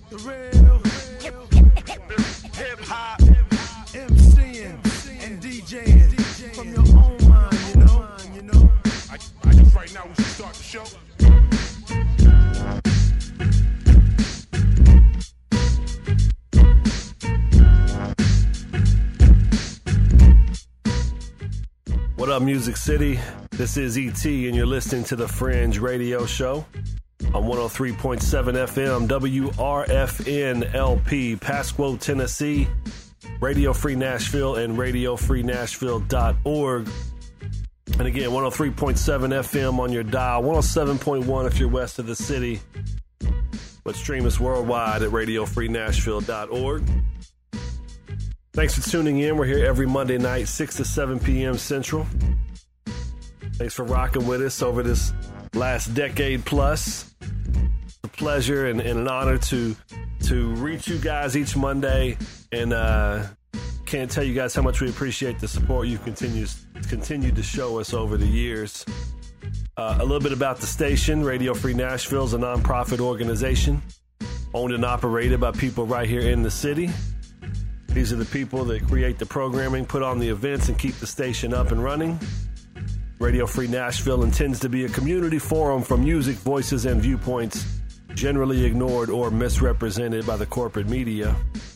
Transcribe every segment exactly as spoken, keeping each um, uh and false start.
The real hip-hop MCing and DJing from your own mind, you know, you know. I, I guess right now we should start the show. What up, Music City? This is E T, and you're listening to The Fringe Radio Show on one oh three point seven F M, W R F N L P, Pasquo, Tennessee, Radio Free Nashville, and radio free nashville dot org. And again, one oh three point seven F M on your dial, one oh seven point one if you're west of the city, but stream us worldwide at radio free nashville dot org. Thanks for tuning in. We're here every Monday night, six to seven p.m. Central. Thanks for rocking with us over this last decade plus. It's a pleasure and, and an honor to to reach you guys each Monday, and uh, can't tell you guys how much we appreciate the support you've continued, continued to show us over the years. Uh, a little bit about the station. Radio Free Nashville is a nonprofit organization owned and operated by people right here in the city. These are the people that create the programming, put on the events, and keep the station up and running. Radio Free Nashville intends to be a community forum for music, voices, and viewpoints generally ignored or misrepresented by the corporate media.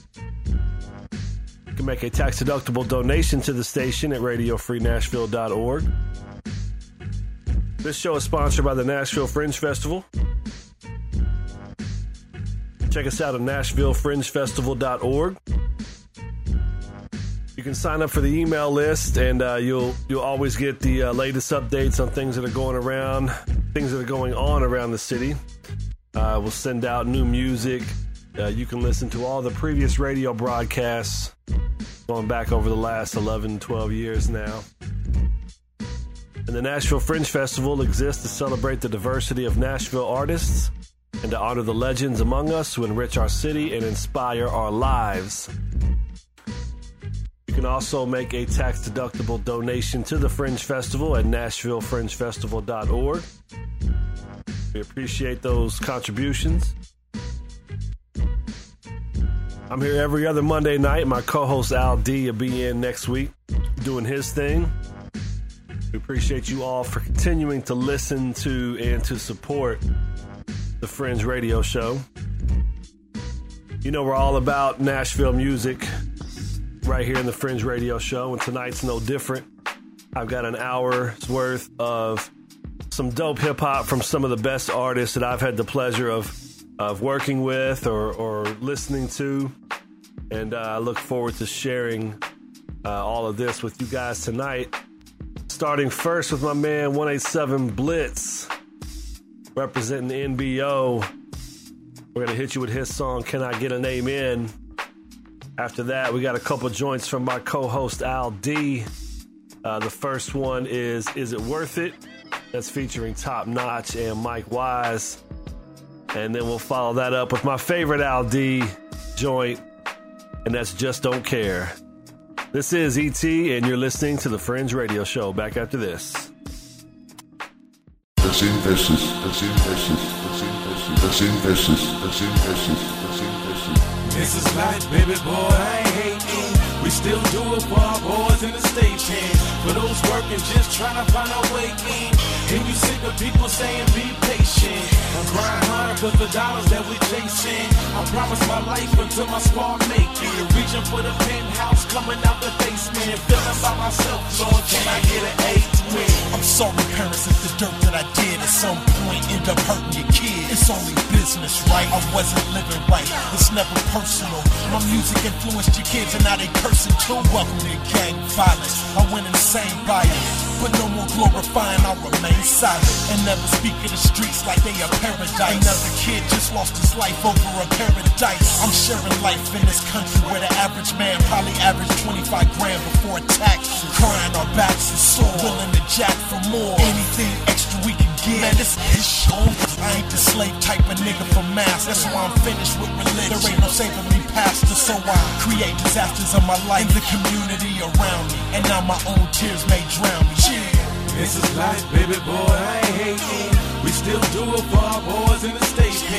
You can make a tax-deductible donation to the station at radio free nashville dot org. This show is sponsored by the Nashville Fringe Festival. Check us out at nashville fringe festival dot org. You can sign up for the email list, and uh, you'll you'll always get the uh, latest updates on things that are going around, things that are going on around the city. Uh, we'll send out new music. Uh, you can listen to all the previous radio broadcasts going back over the last eleven, twelve years now. And the Nashville Fringe Festival exists to celebrate the diversity of Nashville artists and to honor the legends among us who enrich our city and inspire our lives. You can also make a tax-deductible donation to the Fringe Festival at nashville fringe festival dot org. We appreciate those contributions. I'm here every other Monday night. My co-host Al D will be in next week doing his thing. We appreciate you all for continuing to listen to and to support the Fringe Radio Show. You know we're all about Nashville music right here in the Fringe Radio Show, and tonight's no different. I've got an hour's worth of some dope hip-hop from some of the best artists that I've had the pleasure of of working with or, or listening to, and uh, I look forward to sharing uh, all of this with you guys tonight. Starting first with my man one eighty-seven Blitz, representing the N B O. We're going to hit you with his song, Can I Get an Amen? After that, we got a couple joints from my co-host Al D. Uh, the first one is Is It Worth It? That's featuring Top Notch and Mike Wise. And then we'll follow that up with my favorite Al D joint, and that's Just Don't Care. This is E T, and you're listening to The Fringe Radio Show. Back after this. That's in business. That's in business. That's in business. That's in business. That's in business. That's in business. This is life, baby boy, I ain't hating. We still do it for our boys in the station. For those working, just trying to find a way in. And you sick of people saying be patient. I'm crying hard cause the dollars that we chasing. I promise my life until my squad make it. Reaching for the penthouse, coming out the basement. Feeling by myself, Lord, can I get an eight win? I'm sorry parents if the dirt that I did at some point end up hurting your kid. It's only business, right? I wasn't living right. It's never personal. My music influenced your kids and now they cursing too. Welcome to gang violence. I went insane by it, but no more glorifying. I remain silent and never speak of the streets like they a paradise. Another kid just lost his life over a paradise. I'm sharing life in this country where the average man probably averaged twenty-five grand before taxes. Crying our backs is sore, willing to jack for more. Anything extra we can get, man, this is show. I ain't the slave type of nigga from Mass. That's why I'm finished with religion. There ain't no saving me, pastor, so I create disasters of my life, the community around me, and now my own tears may drown me. Yeah. This is life, baby boy, I ain't hating. We still do it for our boys in the state pen.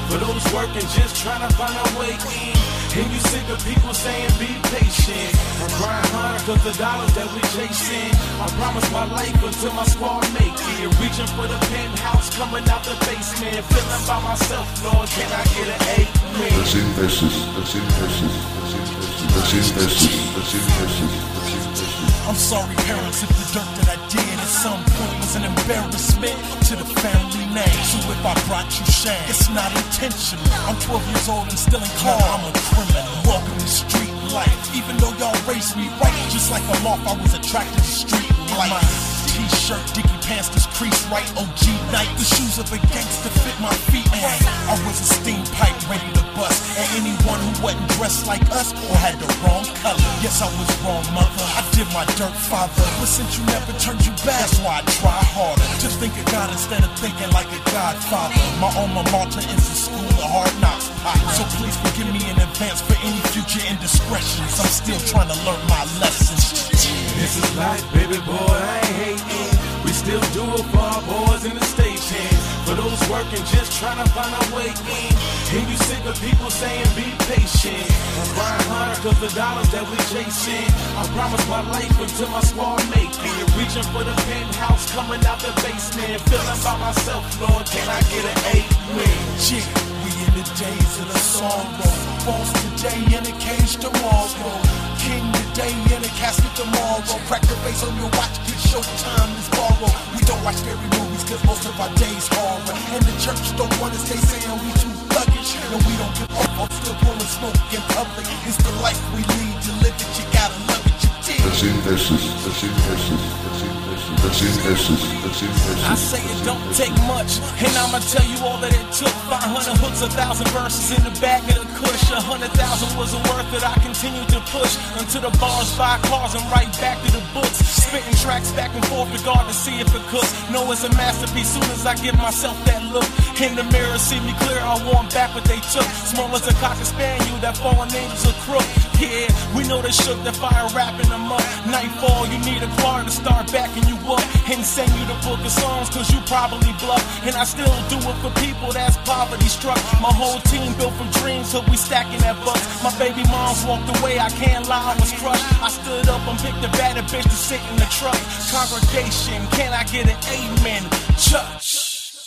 For those working, just trying to find a way in. And you sick of people saying be patient. I'm grind hard cause the dollars that we chasing. I promise my life until my squad make it. Reaching for the penthouse, coming out the basement. Feeling by myself, Lord, can I get an amen? Let's invest this, let's invest this, let's invest this, let's invest this, let's invest this, let's invest this. I'm sorry, parents, if the dirt that I did at some point was an embarrassment to the family name. So if I brought you shame, it's not intentional. I'm twelve years old and still in class. I'm a criminal. Welcome to street life. Even though y'all raised me right, just like a moth, I was attracted to street life. T-shirt, dicky pants, this crease right, O G night. The shoes of a gangster fit my feet, and I was a steam pipe ready to bust. And anyone who wasn't dressed like us or had the wrong color, yes, I was wrong, mother. I did my dirt, father. But since you never turned you back, that's why I try harder. Just think of God instead of thinking like a godfather. My alma mater is the school of hard knocks. So please forgive me in advance for any future indiscretions. I'm still trying to learn my lessons. This is life, baby boy, I ain't hating. We still do it for our boys in the station. For those working, just trying to find a way in. And you sick of people saying be patient. I'm grind hard cause the dollars that we chasing. I promise my life until my squad make it. Reaching for the penthouse, coming out the basement. Feeling by myself, Lord, can I get an amen? Yeah, we in the days of the sorrow. Falls today in a cage tomorrow. King today in a casket tomorrow. Crack the face on your watch, cause showtime is borrowed. We don't watch scary movies cause most of our days horror. And the church don't want us, they saying we too thuggish. And we don't give up, I'm still blowing smoke in public. It's the life we lead, to live it, you gotta love it, you did. Let's invest this, let's invest this, let's invest this, let's invest this, let's invest this. I say it don't take much, and I'ma tell you all that it took. five hundred hooks, a thousand verses in the back of the kush. A hundred thousand wasn't worth it, I continued to push until the bars buy cars and right back to the books. Spitting tracks back and forth, regard to see if it cooks. Know it's a masterpiece soon as I give myself that look. In the mirror, see me clear, I want back what they took. Small as a cocker spaniel, that fallen angel's a crook. Yeah, we know they shook the fire wrapping them up. Nightfall, you need a choir to start backing you up. And send you the book of songs, cause you probably bluff. And I still do it for people that's poverty struck. My whole team built from dreams, so we stacking that bucks. My baby moms walked away, I can't lie, I was crushed. I stood up and picked a better bitch to sit in the truck. Congregation, can I get an amen? Church.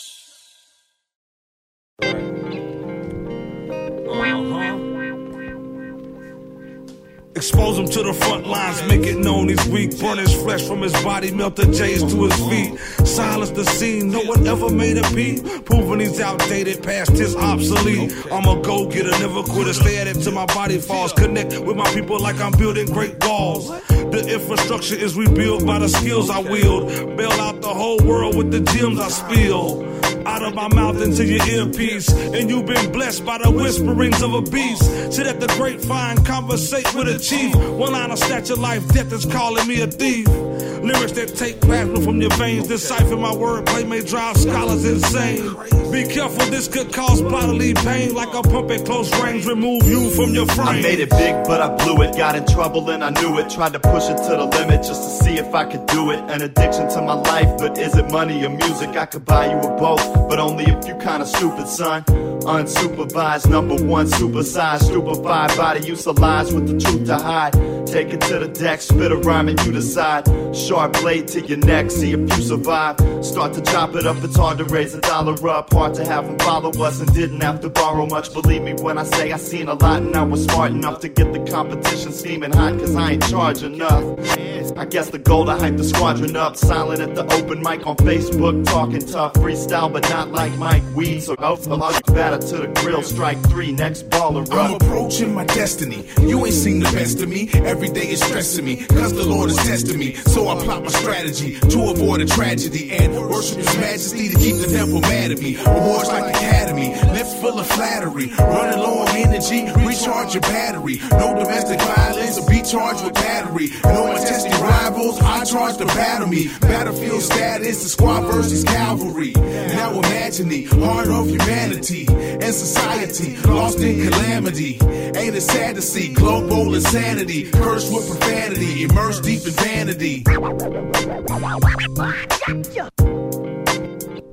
Expose him to the front lines, make it known he's weak. Burn his flesh from his body, melt the J's to his feet. Silence the scene, no one ever made a beat. Proving he's outdated, past his obsolete. I'm a go-getter, never quitter, stay at it till my body falls. Connect with my people like I'm building great walls. The infrastructure is rebuilt by the skills I wield. Bail out the whole world with the gems I spill. Out of my mouth into your earpiece. And you've been blessed by the whisperings of a beast. Sit at the grapevine, conversate with a chief. One line of snatch your life, death is calling me a thief. Lyrics that take plasma from your veins. Decipher my wordplay may drive scholars insane. Be careful, this could cause bodily pain. Like a pump at close range, remove you from your frame. I made it big, but I blew it. Got in trouble and I knew it. Tried to push it to the limit just to see if I could do it. An addiction to my life, but is it money or music? I could buy you a boat, but only if you kinda stupid, son. Unsupervised, number one, supersized, stupefied body, use of lies with the truth to hide. Take it to the deck, spit a rhyme and you decide. Sharp blade to your neck, see if you survive. Start to chop it up, it's hard to raise a dollar up. Hard to have them follow us and didn't have to borrow much. Believe me when I say I seen a lot and I was smart enough to get the competition steaming hot, cause I ain't charge enough. I guess the goal to hype the squadron up. Silent at the open mic on Facebook, talking tough. Freestyle but not like Mike Weed. So go for luck, batter to the grill, strike three, next baller up. I'm approaching my destiny. You ain't seen the best of me. Every day is stressing me, cause the Lord is testing me. So I plot my strategy to avoid a tragedy and worship His majesty to keep the devil mad at me. Awards like Academy, lips full of flattery. Running low on energy, recharge your battery. No domestic violence or be charged with battery. And all my testy rivals, I charge to battle me. Battlefield status, the squad versus cavalry. Now imagine the heart of humanity and society lost in calamity. Ain't it sad to see global insanity, cursed with profanity, immersed deep in vanity.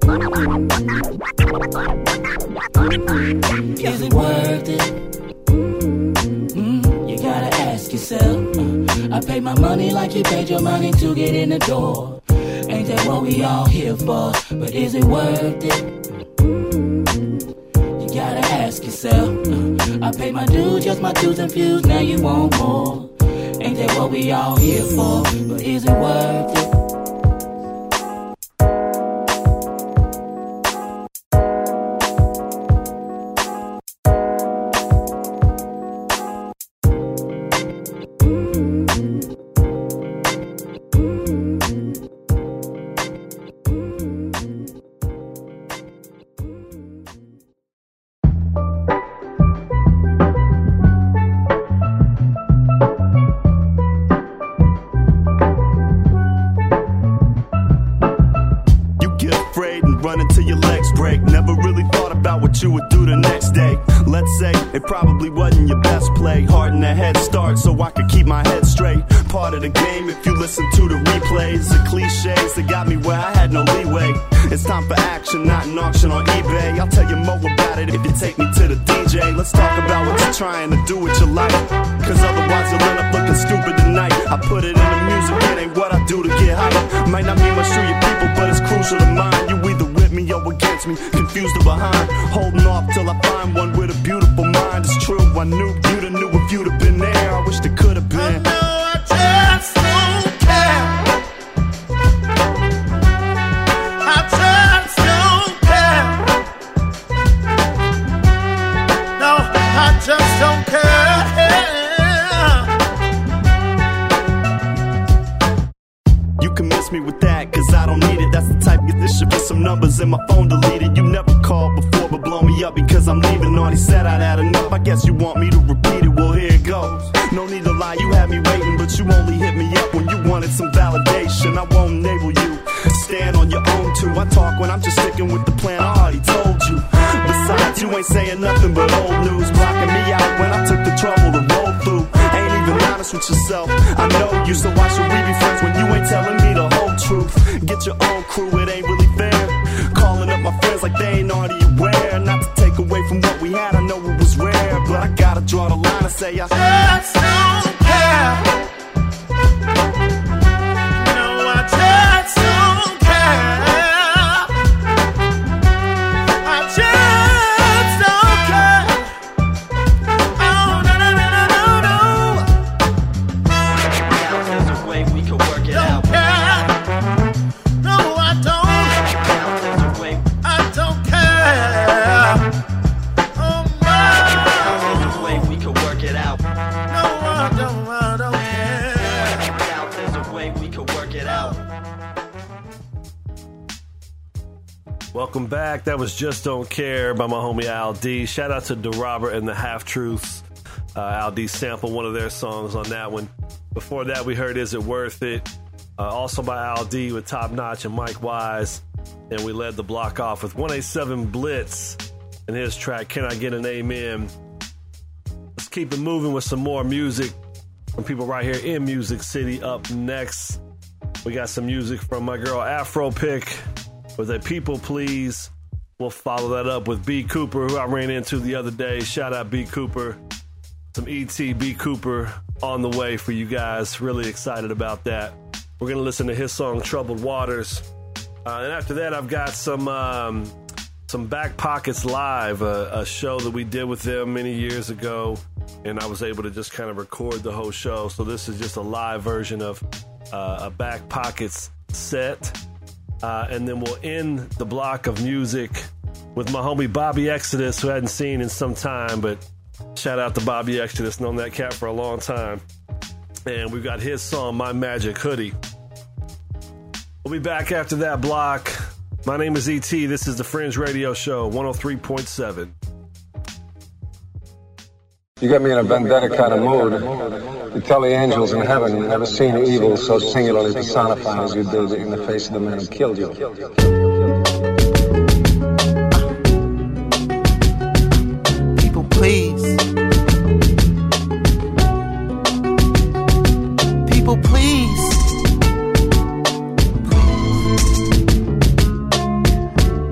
Is it worth it? Mm, you gotta ask yourself. Uh, I pay my money like you paid your money to get in the door. Ain't that what we all here for? But is it worth it? You gotta ask yourself. Uh, I pay my dues, just my dues and fuse, now you want more. Ain't that what we all here for? But is it worth it? You would do the next day. Let's say it probably wasn't your best play. Hard in the head start so I could keep my head straight. Part of the game if you listen to the replays. The cliches that got me where I had no leeway. It's time for action, not an auction on eBay. I'll tell you more about it if you take me to the D J. Let's talk about what you're trying to do with your life, cause otherwise you'll end up looking stupid tonight. I put it in the music, it ain't what I do to get hype. Might not mean much to your people, but it's crucial to mine. You either with me or against me, confused or behind. Holding off till I find one with a beautiful mind. It's true, I knew you'd have knew if you'd have been there. I wish there could have been. I know I just don't care. I just don't care. No, I just don't care. You can miss me with that, cause I don't need it. That's the type, get this shit with some numbers in my phone deleted. You never called before, but blow me up because I'm leaving. Already said I'd had enough, I guess you want me to repeat it. Well, here it goes. No need to lie, you had me waiting, but you only hit me up when you wanted some validation. I won't enable you, stand on your own too. I talk when I'm just sticking with the plan, I already told you. Besides, you ain't saying nothing but old news, blocking me out when I took the trouble to roll through. Ain't even honest with yourself, I know you, so why should we be friends when you ain't telling me the whole truth? Get your own crew, it ain't really fair. Calling up my friends like they ain't already aware. Not to take away from what we had, I know it was rare, but I gotta draw the line and say I just don't care. No, I just don't care. I just don't care. Oh, no, no, no, no, no, no. There's a way we can work it out. Don't care. No, I don't. There's a way. I don't care. Oh, no. There's a way we can work it out. No, I don't, I don't care. There's a way we can work it out. Welcome back. That was Just Don't Care by my homie Al D. Shout out to DeRobert and the Half Truths. Uh, Al D sampled one of their songs on that one. Before that, we heard Is It Worth It? Uh, also by Al D with Top Notch and Mike Wise. And we led the block off with one eighty-seven Blitz and his track, Can I Get an Amen? Let's keep it moving with some more music from people right here in Music City. Up next, we got some music from my girl Afro Pick with a People Please. We'll follow that up with B. Cooper, who I ran into the other day. Shout out B. Cooper. Some E T B. Cooper on the way for you guys. Really excited about that. We're going to listen to his song, Troubled Waters. Uh, and after that, I've got some um, some Back Pockets Live, a, a show that we did with them many years ago. And I was able to just kind of record the whole show. So this is just a live version of uh, a Back Pockets set. Uh, and then we'll end the block of music with my homie Bobby Exodus, who I hadn't seen in some time, but shout out to Bobby Exodus, known that cat for a long time. And we've got his song, My Magic Hoodie. We'll be back after that block. My name is E T. This is the Fringe Radio Show, one oh three point seven. You got me in a vendetta kind of mood. You tell the angels in heaven you've never seen evil so singularly personified as you did in the face of the man who killed you. People, please. People, please.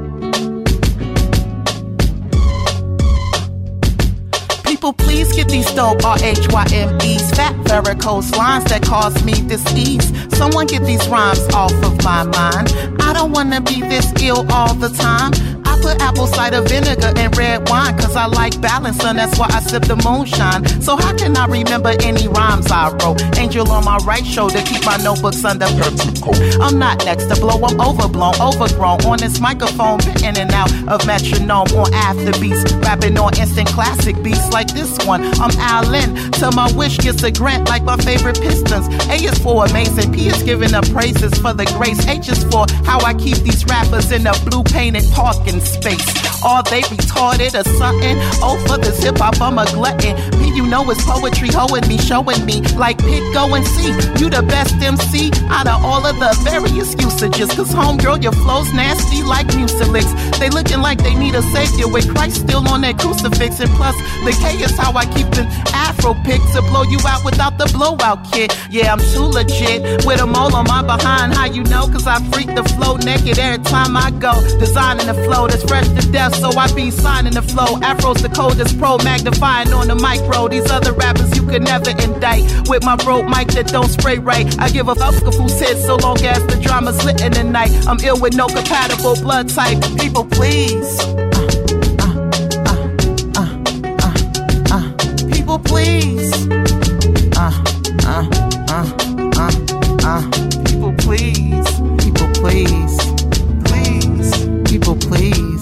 People, please get these dope R H Y M Es, fat varicose lines that cause me dis-ease. Someone get these rhymes off of my mind. I don't wanna be this ill all the time. I put apple cider vinegar in red wine, cause I like balance and that's why I sip the moonshine. So how can I remember any rhymes I wrote? Angel on my right shoulder, keep my notebooks under. I'm not next to blow, I'm overblown, overgrown. On this microphone, been in and out of metronome. On after beats, rapping on instant classic beats like this one. I'm Allen, till my wish gets a grant like my favorite Pistons. A is for amazing, P is giving up praises for the grace. H is for how I keep these rappers in a blue painted parking space. Are they retarded or something? Oh, for this hip hop, I'm a glutton. Me, you know, it's poetry hoeing me, showing me like pick, go and see. You the best M C out of all of the various usages. Cause homegirl, your flow's nasty like Mucilix. They looking like they need a savior with Christ still on that crucifix. And plus, the K is how I keep the afro pick to blow you out without the blowout kit. Yeah, I'm too legit with a mole on my behind. How you know? Cause I freak the flow naked every time I go. Designing the flow that's fresh to death, so I be signing the flow. Afro's the coldest pro, magnifying on the micro. These other rappers you could never indict. With my broke mic that don't spray right, I give a fuck who's hit so long as the drama's lit in the night. I'm ill with no compatible blood type. People, please. Uh, uh, uh, uh, uh. People, please. Uh, uh, uh, uh, uh. People, please. People, please. Please. People, please.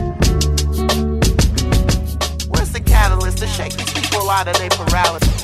Where's the catalyst to shake these people out of their paralysis?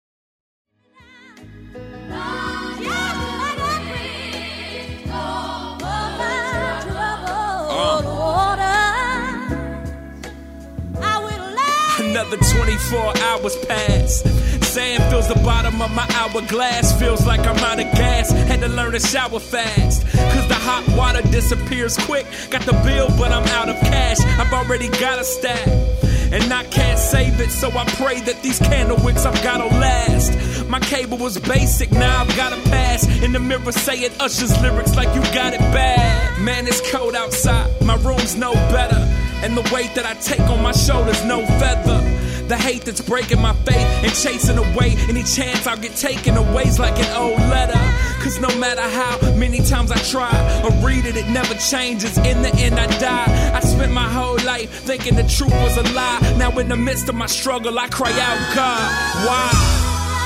Another twenty-four hours pass. Sand fills the bottom of my hourglass. Feels like I'm out of gas. Had to learn to shower fast. Cause the hot water disappears quick. Got the bill, but I'm out of cash. I've already got a stack. And I can't save it, so I pray that these candle wicks I've gotta last. My cable was basic, now I've gotta pass. In the mirror saying Usher's lyrics like you got it bad. Man, it's cold outside, my room's no better. And the weight that I take on my shoulders, no feather. The hate that's breaking my faith and chasing away any chance I'll get taken away's like an old letter. Cause no matter how many times I try or read it, it never changes. In the end I die. I spent my whole life thinking the truth was a lie. Now in the midst of my struggle I cry out, God, why?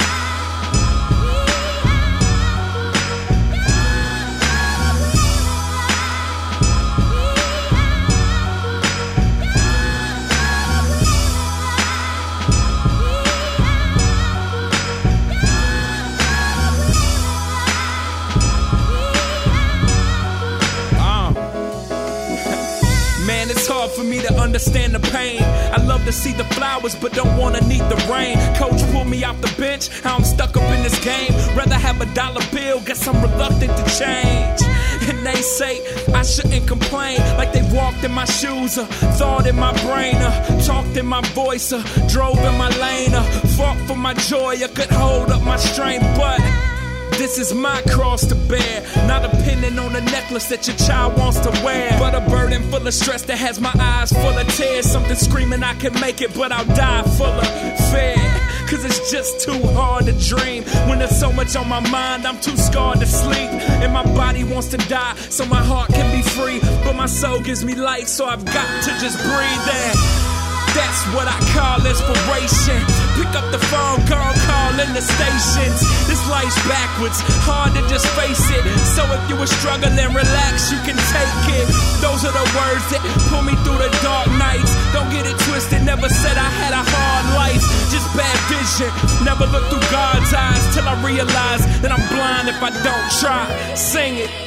For me to understand the pain, I love to see the flowers but don't wanna need the rain. Coach pulled me off the bench, how I'm stuck up in this game. Rather have a dollar bill, guess I'm reluctant to change. And they say I shouldn't complain, like they walked in my shoes, uh, thought in my brain, uh, talked in my voice, uh, drove in my lane, uh, fought for my joy, I could hold up my strength, but this is my cross to bear, not a pendant on a necklace that your child wants to wear, but a burden full of stress that has my eyes full of tears. Something screaming I can make it, but I'll die full of fear. Cause it's just too hard to dream when there's so much on my mind, I'm too scarred to sleep. And my body wants to die so my heart can be free, but my soul gives me life, so I've got to just breathe in. That's what I call inspiration. Pick up the phone, call, call in the stations. This life's backwards, hard to just face it. So if you were struggling, relax, you can take it. Those are the words that pull me through the dark nights. Don't get it twisted, never said I had a hard life. Just bad vision, never look through God's eyes till I realize that I'm blind if I don't try. Sing it.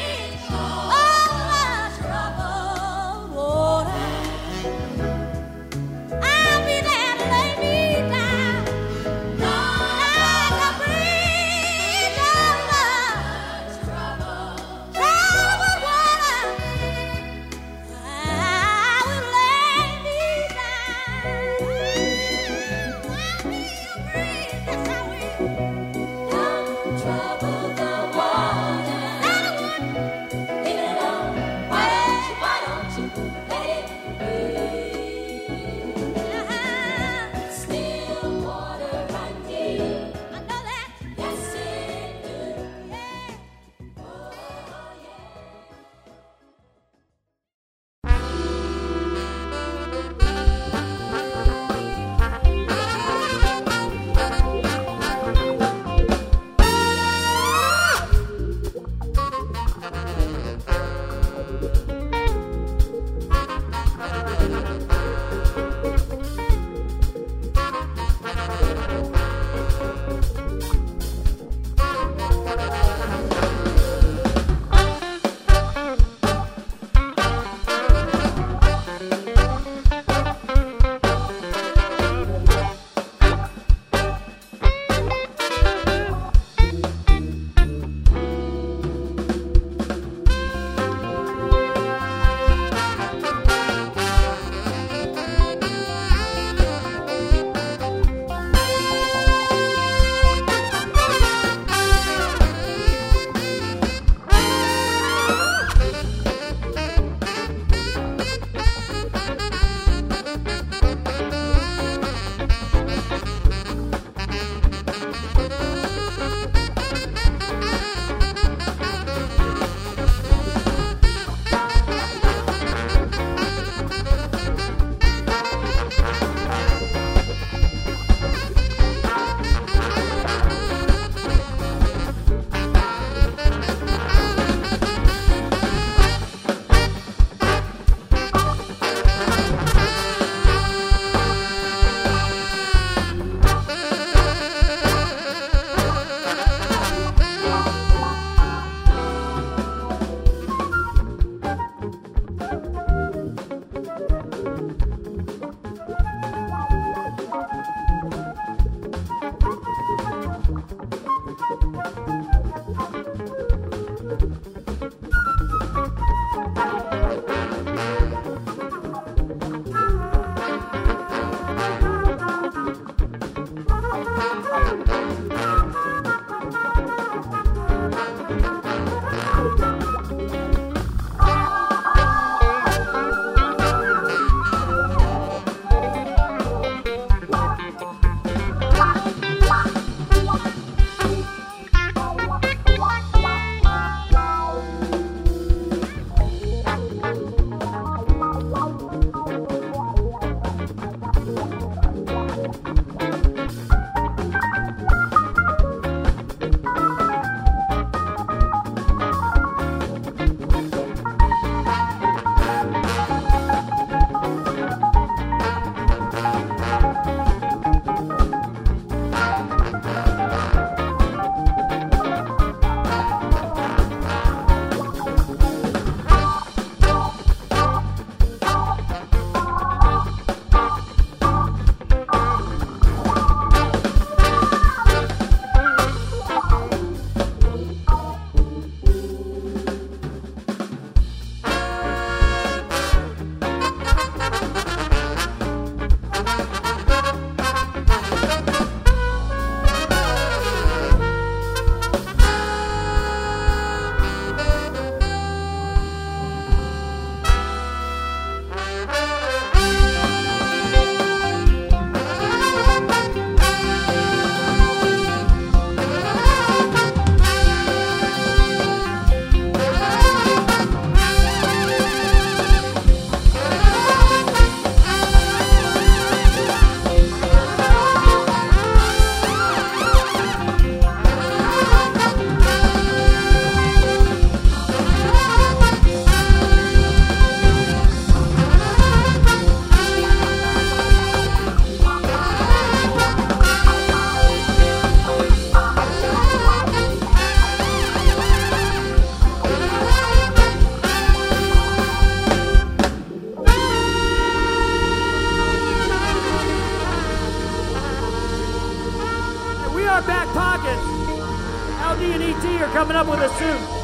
Trouble the water. our back pockets. L D and E T are coming up with a suit.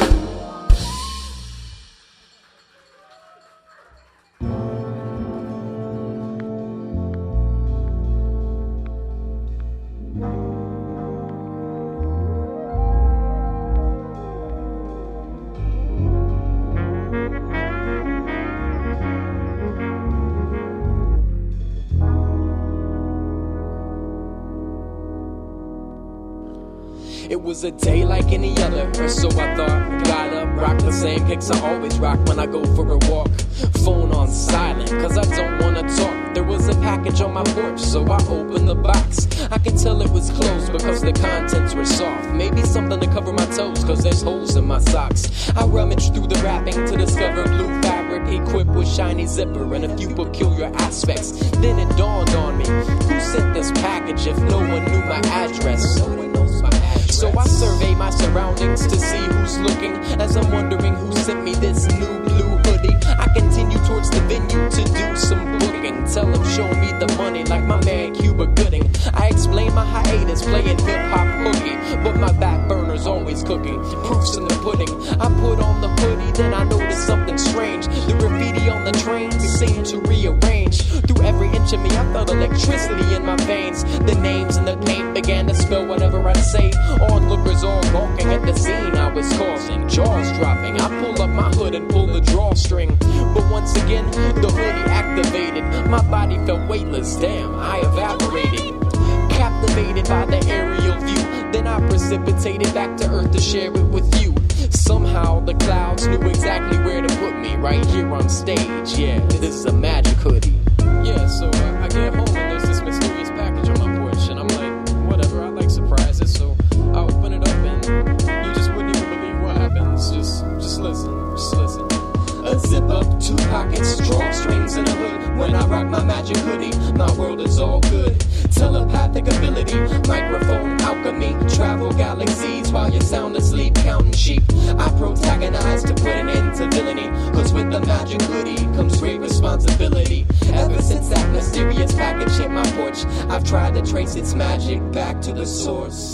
It was a day like any other, or so I thought. Got up, rocked the same kicks I always rock when I go for a walk. Phone on silent, cause I don't wanna talk. There was a package on my porch, so I opened the box. I could tell it was closed because the contents were soft. Maybe something to cover my toes, cause there's holes in my socks. I rummaged through the wrapping to discover blue fabric equipped with shiny zipper and a few peculiar aspects. Then it dawned on me, who sent this package if no one knew my address? No one knows my address. So I survey my surroundings to see who's looking, as I'm wondering who sent me this new blue hoodie. I continue towards the venue to do some booking. Tell him show me the money like my man Cuba Gooding. I explain my hiatus playing hip-hop hooky, but my back burner's always cooking. Proofs in the pudding. I put on the hoodie, then I noticed something strange. The graffiti on the train seemed to rearrange. Through every inch of me I felt electricity in my veins. The names and the paint began to spell whatever I'd say. Onlookers all gawking at the scene I was causing. Jaws dropping, I pull up my hood and pull the drawstring. But once again, the hoodie activated. My body felt weightless, damn, I evaporated. Captivated by the aerial view, then I precipitated back to earth to share it with you. Somehow the clouds knew exactly where to put me, right here on stage. Yeah, this is a magic hoodie. Yeah, so uh, I get home and there's this mysterious package on my porch, and I'm like, whatever, I like surprises, so I open it up and you just wouldn't even believe what happens. Just, just listen, just listen. A zip up, two pockets, drawstrings in a hood. When I rock my magic hoodie, my world is all good. Telepathic ability, microphone alchemy. Travel galaxies while you're sound asleep, counting sheep. I protagonize to put an end to villainy, cause with the magic hoodie comes great responsibility. Ever since that mysterious package hit my porch, I've tried to trace its magic back to the source.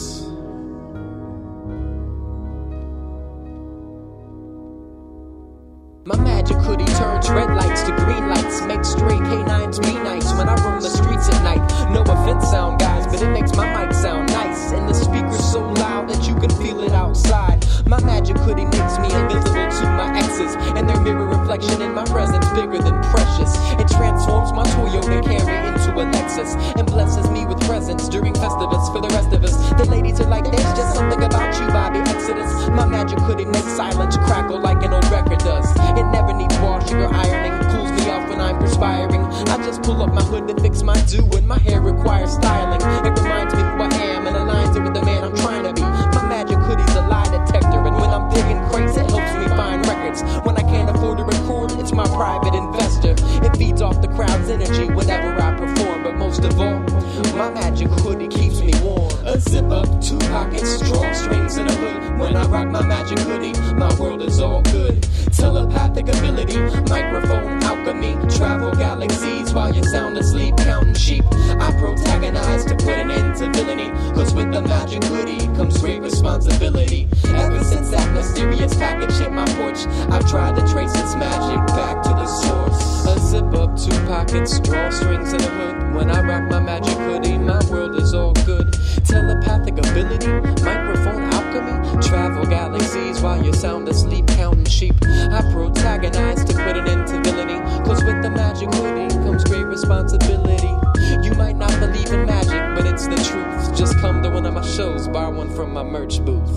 My magic hoodie turns red lights to green lights, makes stray canines be nice when I roam the streets at night. No offense sound guys, but it makes my mic sound nice, and the speaker's so loud that you can feel it outside. My magic hoodie makes me invisible to my exes, and their mirror reflection in my presence bigger than precious. It transforms my Toyota Camry into a Lexus, and blesses me with presents during Festivus. For the rest of us, the ladies are like, there's just something about you, Bobby Exodus. My magic hoodie makes silence crackle like an old record does. It never needs washing or ironing, cools me off when I'm perspiring. I just pull up my hood to fix my do when my hair requires styling. It reminds me who I am and aligns it with the man I'm trying to be. My magic hoodie's a lie detector, and when I'm digging crates, it helps me find records. When I can't afford to record, it's my private investor. It feeds off the crowd's energy whenever I perform, but most of all, my magic hoodie keeps me warm. A zip up, two pockets, drawstrings in a hood. When I rock my magic hoodie, my world is all good. Telepathic ability, microphone alchemy. Travel galaxies while you're sound asleep, counting sheep. I protagonize to put an end to villainy, cause with the magic hoodie comes great responsibility. Ever since that mysterious package hit my porch, I've tried to trace its magic back to the source. A zip up, two pockets, drawstrings in a hood. When I rock my magic hoodie, my world is all good. Telepathic ability, microphone alchemy. Travel galaxies while you're sound asleep, counting sheep. I protagonize to put an end to villainy, cause with the magic hoodie comes great responsibility. You might not believe in magic, but it's the truth. Just come to one of my shows, buy one from my merch booth.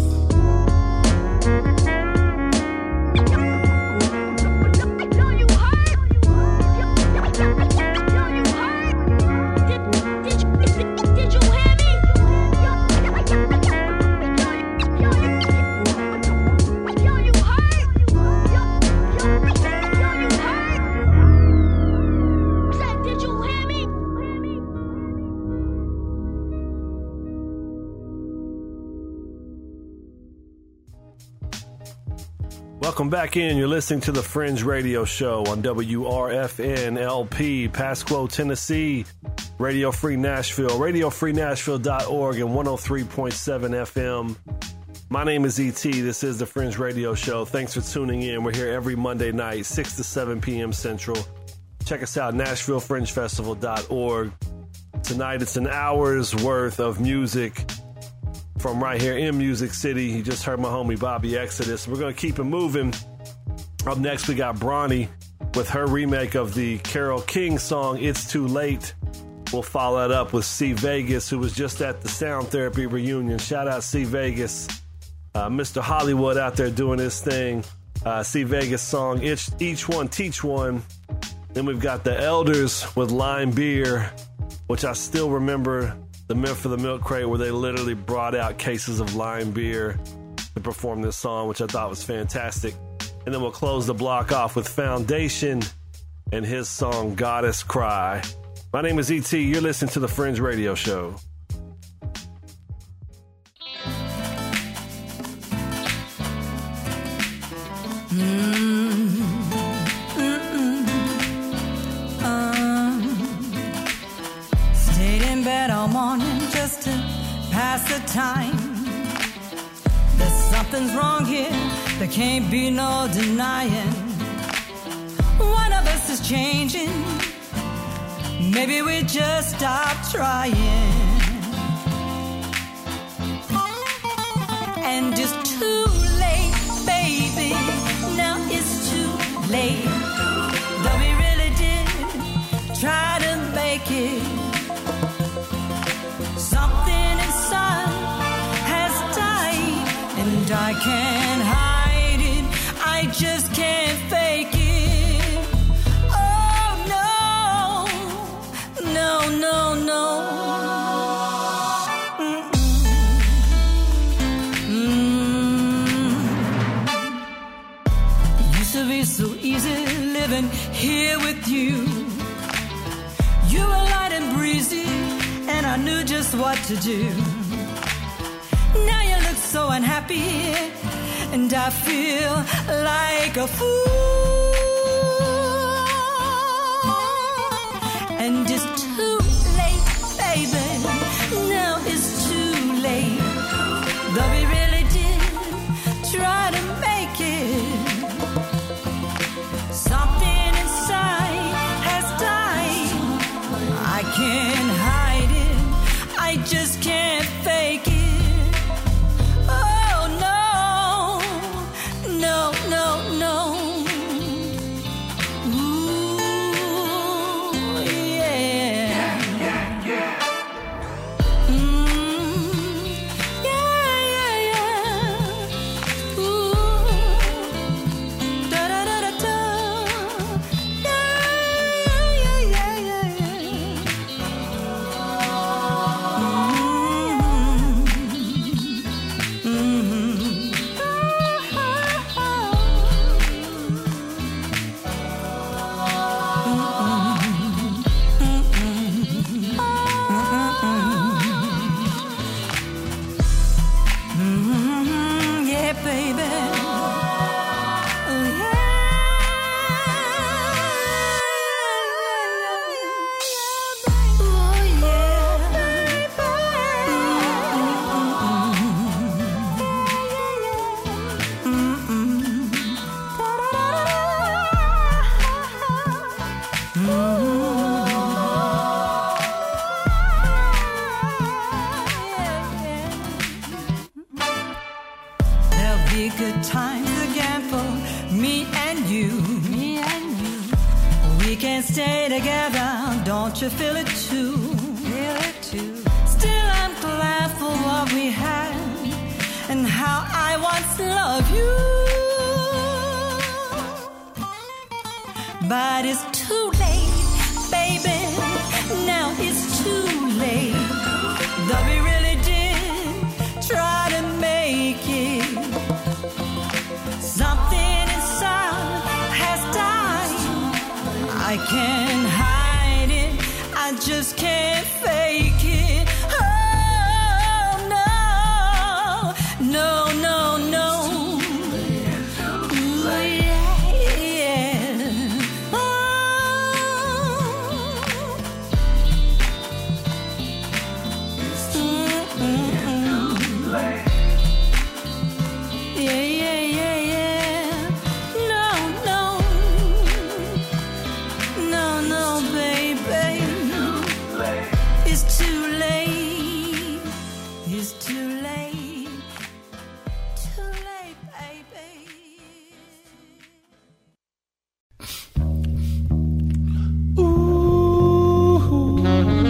Welcome back in. You're listening to the Fringe Radio Show on W R F N L P, Pasquo, Tennessee. Radio Free Nashville, radio free nashville dot org, and one oh three point seven F M. My name is E T. This is the Fringe Radio Show. Thanks for tuning in. We're here every Monday night, six to seven p.m. Central. Check us out, nashville fringe festival dot org. Tonight, it's an hour's worth of music from right here in Music City. You just heard my homie Bobby Exodus. We're going to keep it moving. Up next, we got Bronny with her remake of the Carole King song, It's Too Late. We'll follow that up with C Vegas, who was just at the Sound Therapy reunion. Shout out C Vegas. Uh, Mister Hollywood out there doing his thing. Uh, C Vegas song, Each, Each One Teach One. Then we've got the Elders with Lime Beer, which I still remember the Milk for the Milk Crate, where they literally brought out cases of lime beer to perform this song, which I thought was fantastic. And then we'll close the block off with Foundation and his song, Goddess Cry. My name is E T. You're listening to The Fringe Radio Show. Mm, mm-mm, um, stayed in bed all morning just to pass the time. There's something's wrong here, there can't be no denying. One of us is changing. Maybe we just stop trying. And it's too late, baby. Now it's too late. Though we really did try to make it. Something inside has died, and I can't hide it. I just can't fake it. No, no, no. Mm-mm. Mm. It used to be so easy living here with you. You were light and breezy, and I knew just what to do. Now you look so unhappy, and I feel like a fool. And it's too late, baby. Now it's too late. Though we really did try to make it. Something inside has died. I can't hide it. I just can't fake it. Oh no, no, no, no. You feel it too, feel it too. Still I'm glad for what we had and how I once loved you. But it's too late, baby. Now it's too late. Though we really did try to make it. Something inside has died. I can't hide. I just can't fake it. Oh no, no, no, no. Ooh, yeah, yeah. Oh. It's too late. It's too late. Too late, baby. Ooh.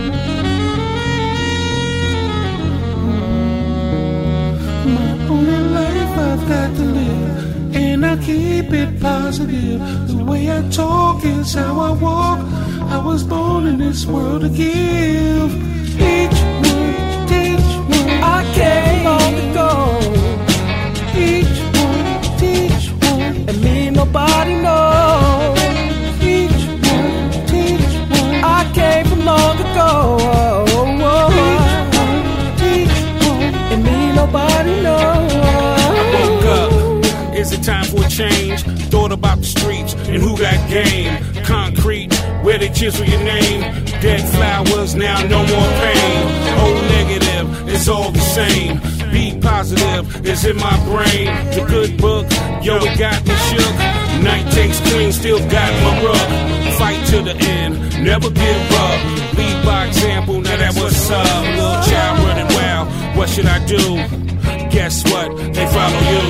My only life I've got to live, and I keep it positive. The way I talk is how I walk. I was born in this world to give. Each one, teach one. I came long ago. Each one, teach one. And me, nobody knows. Each one, teach one. I came from long ago. Each one, teach one. And me, nobody knows. I woke up. Is it time for a change? Thought about the streets and who got game. Concrete, where they chisel your name. Dead flowers, now no more pain. Old negative, it's all the same. Be positive, it's in my brain. The good book, yo, it got me shook. Night takes clean, still got my rub. Fight to the end, never give up. Lead by example, now that what's up. Little child running wild, what should I do? Guess what, they follow you.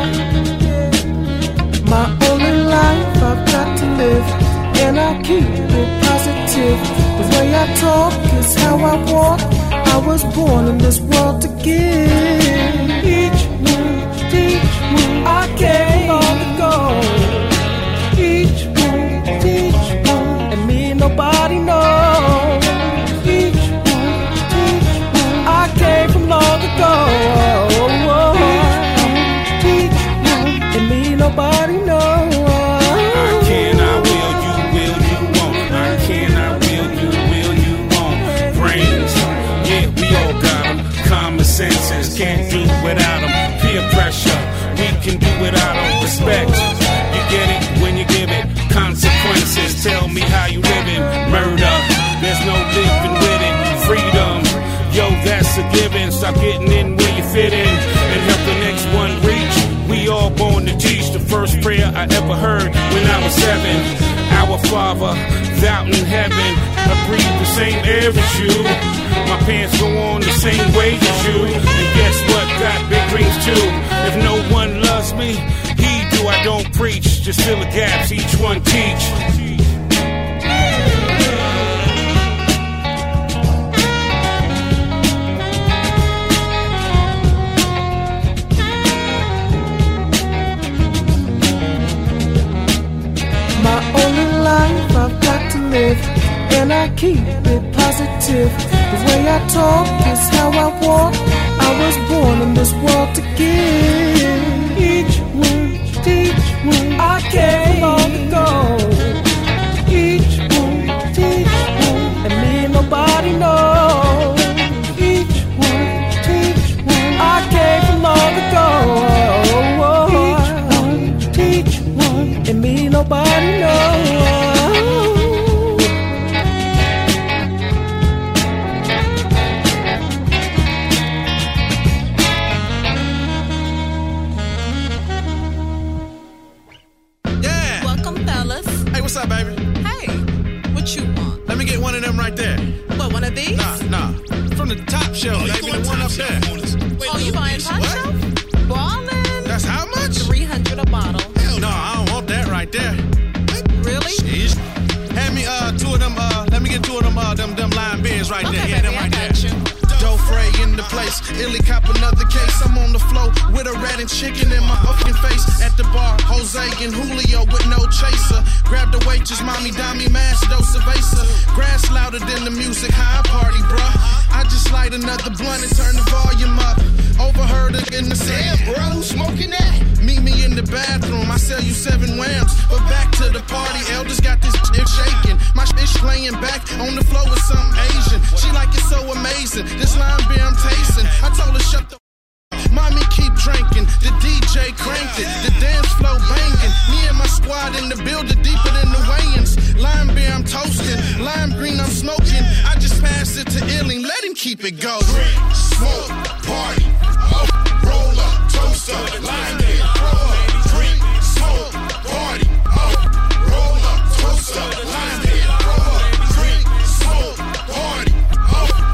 My only life I've got to live, and I keep it positive. The way I talk is how I walk. I was born in this world to give. Each one, teach one. I came long ago. Each one, teach one. And me, nobody knows. Each one, teach one. I came from long ago. Each one, teach one. And me, nobody knows. I can, I will, you will, you won't. I can, I will, you will, you won't. Brains, yeah, we all got them. Common senses, can't do without them. Peer pressure, we can do without them. Respect, you get it when you give it. Consequences, tell me how you living. Murder, there's no living with it. Freedom, yo, that's a given. Stop getting in where you fit in and help the next one reach. We all born to teach. The first prayer I ever heard when I was seven. Our Father, thou in heaven. I breathe the same air as you. My pants go on the same way as you. And guess what? Got big dreams too. If no one loves me, he do. I don't preach. Just fill the gaps, each one teach. My only life I've got to live, and I keep it positive. The way I talk is how I walk. I was born in this world to give. Each one, teach one. I came long ago. Each one, teach one. And me, nobody knows. Each one, teach one. I came from long ago. Each one, teach one. And me, nobody knows. Yeah. Welcome, fellas. Hey, what's up, baby? Hey, what you want? Let me get one of them right there. What, one of these? Nah, nah. From the top shelf, Oh, you baby. going The one top up there. Oh, you buying top shelf? Ballin'. That's how much? three hundred a bottle. Hell no, I don't want that right there. Really? Jeez. Hand me uh two of them, uh, let me get two of them, uh, them, them lime beers right Okay, there. Yeah, them baby, I right got there. you. Doe Fray in the place. Illy cop another case. I'm on the floor with a rat and chicken in my fucking face. At the bar, Jose and Julio with no chaser. Grab the waitress, mommy, dime, mass dose of Acer. Grass louder than the music, high party, bruh. I just light another blunt and turn the volume up. Overheard it in the sand, bro, who's smoking that? Meet me in the bathroom, I sell you seven whams. But back to the party, elders got this shit shaking. My bitch playing back on the floor with some Asian. She like it so amazing, this lime beer I'm tasting. I told her shut the mommy keep drinking, the D J cranked it, the dance floor banging. Me and my squad in the building deeper than the Wayans. Lime beer I'm toasting, lime green I'm smoking. I just passed it to Illing, let him keep it going. Smoke, party, oh, roll up, toast up, lime beer, roll up, drink, smoke, party, oh, roll up, toast up, lime beer, roll up, drink, smoke, party, oh,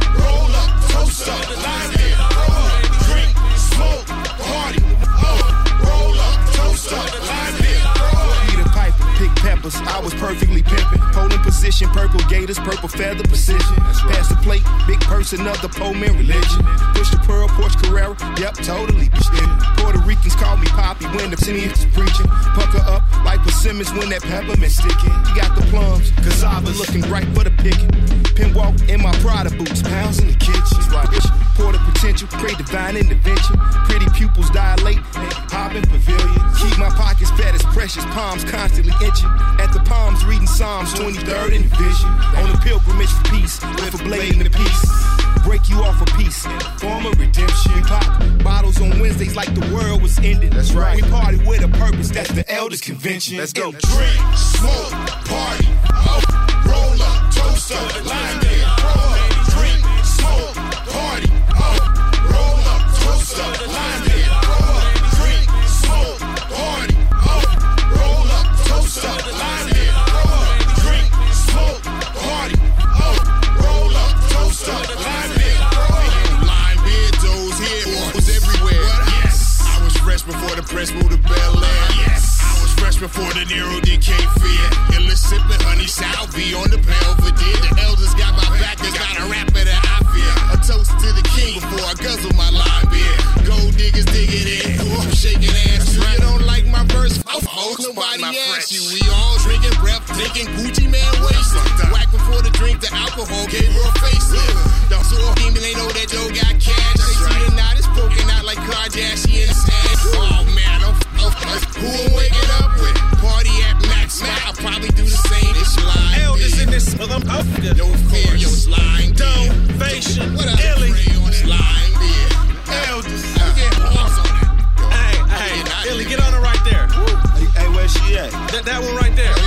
this purple feather precision. Pass the plate, big person of the poor man religion. Push the pearl, Porsche Carrera, yep, totally. Puerto Ricans call me Poppy when the Simeon's preaching. Pucker up like persimmons when that peppermint sticking. You got the plums, cassava looking bright for the picking. Pin walk in my Prada boots, pounds in the kitchen. Right. Pour the potential, create divine intervention. Pretty pupils dilate, hop in pavilion. Keep my pockets fat as precious, palms constantly itching. At the palms reading Psalms twenty-third in the vision. On a pilgrimage for peace, with a blade in the piece. Break you off a piece, form of redemption. We pop bottles on Wednesdays like the world was ending. That's right. We party with a purpose, that's the elders convention. Let's go. Drink, smoke, party, oh, roll up, toast up, line day, roll up. Drink, smoke, party, oh, roll up, toast up, line day, roll up. Drink, smoke, party, oh, roll up, toast up, line day, roll up. Drink, smoke, party, oh, roll up, toast up, line day, roll up. Line beer, those here was everywhere. Yes, I was fresh before the press moved to Bel Air. Yes. Fresh before the Nero did Cape Fear. Illicit honey Salvi on the Belvedere. The elders got my back, there's not a rapper that I fear. A toast to the king before I guzzle my lime beer. Gold diggers dig it in, oh, shaking ass. So you don't like my verse, oh, folks, nobody asked you. We all drinking breath, taking Gucci man wasted. Whack before the drink, the alcohol gave her a facelift. The sore demon, they know that Joe got cash. They see the knot is poking out like Kardashian ass. Oh man, I'm who I'm waking up with? Party at Max Mac. I'll probably do the same. It's lying. Elders in this motherfucker. No fear, yo, it's lying. Don't Fashion. What up? Illy. It's lying there. Elders. Uh, get pause on that. Hey, hey, Illy, get on it right there. Hey, hey, where's she at? That, that one right there.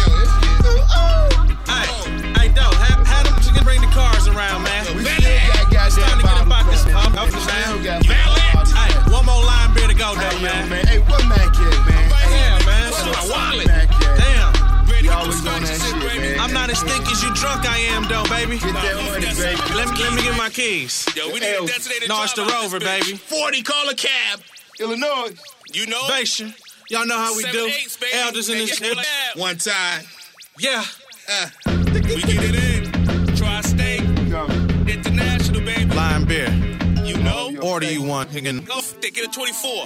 Hey, hey, Doe, have, have them to bring the cars around, man. We still got guys that to get about this pump. Hey, one more line beer to go, though, man. Hey, what Mac is, man? Yeah, man. What's my wallet? Damn. You always on that shit, man. I'm not as thick as you drunk I am, though, baby. Get that money, baby. Let me, let me get my keys. Yo, we need a designated no, it's the Rover, baby. forty, call a cab. Illinois. You know it? Bastion. Y'all know how we Seven, do. Eight, Elders in this shit. One time. Yeah. Uh, we get it in. Tri-State. International, baby. Lime beer. You know? Order you want. Go, they get a twenty-four.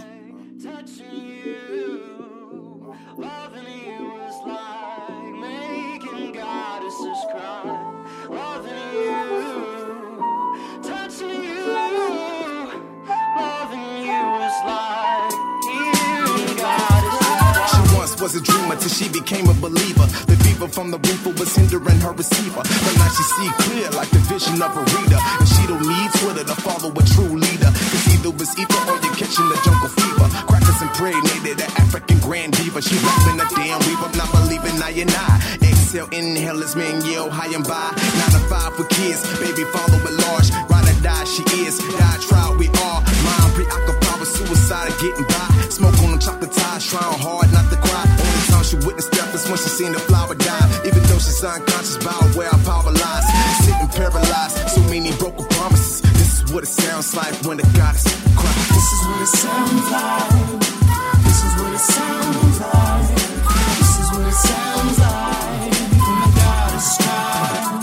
Was a dreamer till she became a believer. The fever from the reaper was hindering her receiver. But now she see clear like the vision of a reader. And she don't need Twitter to follow a true leader. Cause either it's ether or you're catching the jungle fever. Crackers impregnated the African grand diva. She rapping a damn weaver, not believing I and I. Exhale, inhale, as men yell high and by. Nine to five for kids, baby follow it large. Ride or die, she is. Die trial, we are. Mind preoccupied with suicide and getting by. Smoke on them chocolate ties, trying hard not to cry. Only time she witnessed death is when she seen the flower die. Even though she's unconscious, by where I power lies. Sitting paralyzed, so many broken promises. This is what it sounds like when the goddess cries. This is what it sounds like. This is what it sounds like. This is what it sounds like when the goddess cries.